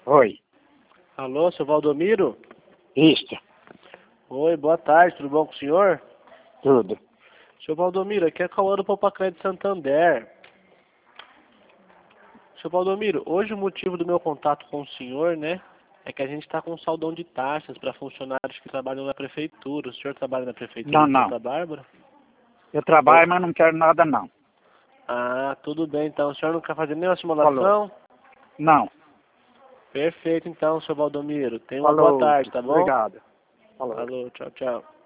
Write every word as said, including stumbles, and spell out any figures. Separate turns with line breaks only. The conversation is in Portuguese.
Oi.
Alô, seu Valdomiro?
Isto.
Oi, boa tarde, tudo bom com o senhor?
Tudo.
Seu Valdomiro, aqui é Cauã do Poupacan de Santander. Seu Valdomiro, hoje o motivo do meu contato com o senhor, né, é que a gente está com um saldão de taxas para funcionários que trabalham na prefeitura. O senhor trabalha na prefeitura
Não,
de
não.
Santa Bárbara?
Eu trabalho, mas não quero nada, não.
Ah, tudo bem, então. O senhor não quer fazer nenhuma
Falou.
simulação?
Não.
Perfeito, então, seu Valdomiro. Tenha uma boa
Falou.
tarde, tá bom?
Obrigado. Falou.
Falou, tchau, tchau.